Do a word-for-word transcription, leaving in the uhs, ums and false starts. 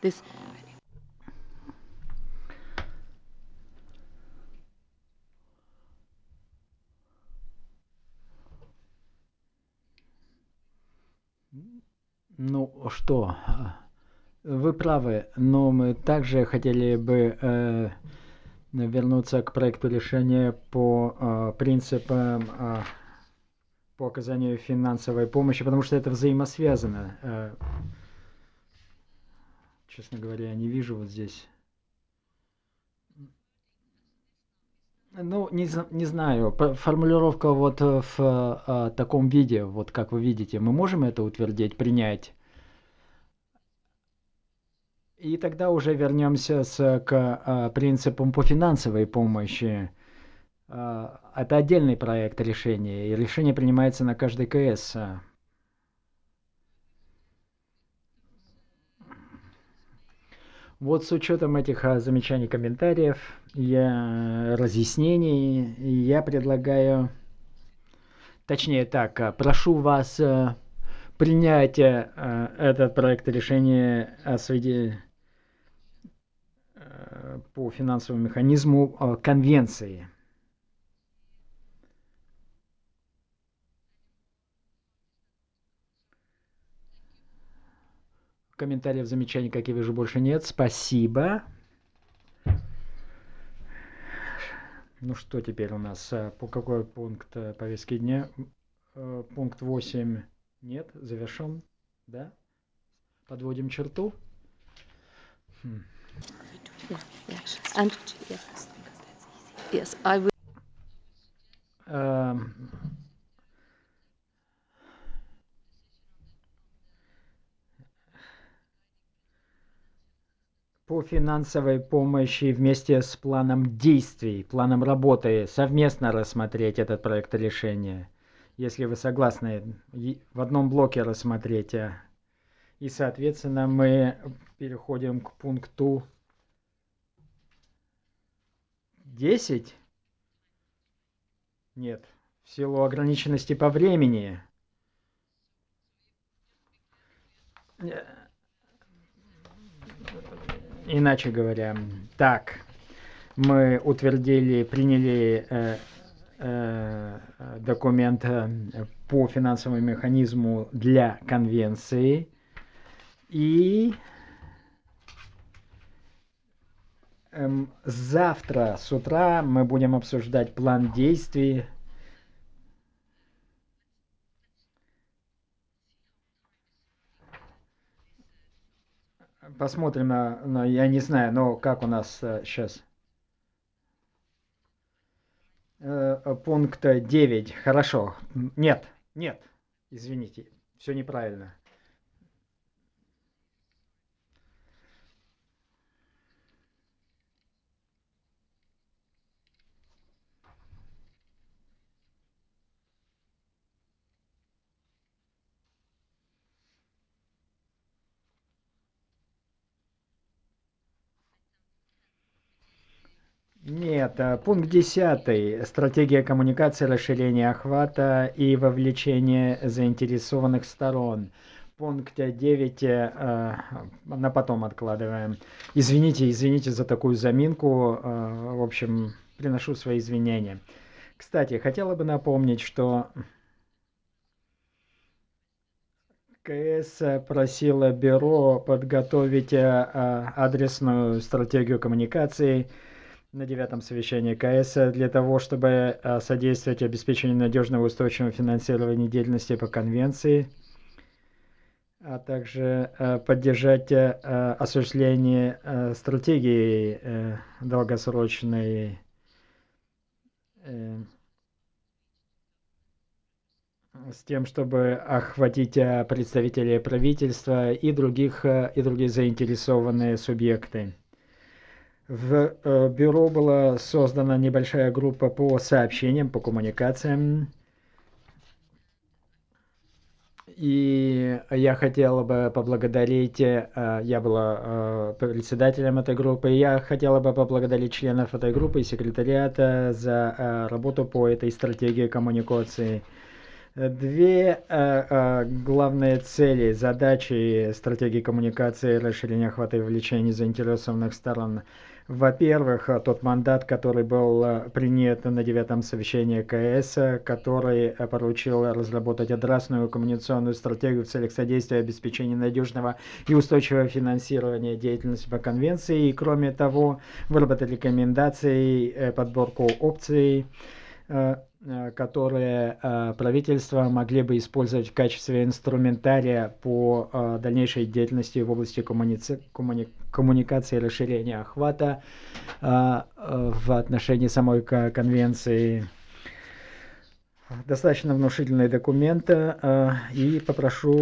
this. Ну что, вы правы, но мы также хотели бы э, вернуться к проекту решения по э, принципам э, по оказанию финансовой помощи, потому что это взаимосвязано. Э, честно говоря, я не вижу вот здесь. Ну, не, не знаю, формулировка вот в э, таком виде, вот как вы видите, мы можем это утвердить, принять? И тогда уже вернемся с, к э, принципам по финансовой помощи. Э, это отдельный проект решения, и решение принимается на каждый КС. Вот с учетом этих а, замечаний, комментариев, я, разъяснений, я предлагаю, точнее так, а, прошу вас а, принять а, этот проект решения о связи, а, по финансовому механизму а, конвенции. Комментариев, замечаний, как я вижу, больше нет. Спасибо. Ну что теперь у нас? По какой пункт повестки дня? Пункт восемь нет, завершен, да? Подводим черту. Хм. Yeah, yeah. And yeah. Yes, I will. Эм, По финансовой помощи вместе с планом действий, планом работы совместно рассмотреть этот проект решения. Если вы согласны, в одном блоке рассмотреть. И, соответственно, мы переходим к пункту десять. Нет, в силу ограниченности по времени. Иначе говоря, так, мы утвердили, приняли э, э, документ по финансовому механизму для конвенции. И эм, завтра с утра мы будем обсуждать план действий. Посмотрим на, на, я не знаю, но как у нас э, сейчас. Э, пункт девять, хорошо. Нет, нет, извините, все неправильно. Нет, пункт десятый. Стратегия коммуникации, расширение охвата и вовлечение заинтересованных сторон. Пункт девять э, на потом откладываем. Извините, извините за такую заминку. Э, в общем, приношу свои извинения. Кстати, хотела бы напомнить, что КС просила бюро подготовить э, адресную стратегию коммуникации на девятом совещании КС для того, чтобы содействовать обеспечению надежного и устойчивого финансирования деятельности по конвенции, а также поддержать осуществление стратегии долгосрочной с тем, чтобы охватить представителей правительства и других, и другие заинтересованные субъекты. В бюро была создана небольшая группа по сообщениям, по коммуникациям. И я хотела бы поблагодарить, я была председателем этой группы, и я хотела бы поблагодарить членов этой группы и секретариата за работу по этой стратегии коммуникации. Две э, э, главные цели, задачи стратегии коммуникации, расширения охвата и вовлечения заинтересованных сторон. Во-первых, тот мандат, который был принят на девятом совещании КС, который поручил разработать адресную коммуникационную стратегию в целях содействия обеспечения надежного и устойчивого финансирования деятельности по конвенции. И кроме того, выработать рекомендации, подборку опций, которые правительства могли бы использовать в качестве инструментария по дальнейшей деятельности в области коммуници... коммуни... коммуникации и расширения охвата в отношении самой конвенции. Достаточно внушительный документ, и попрошу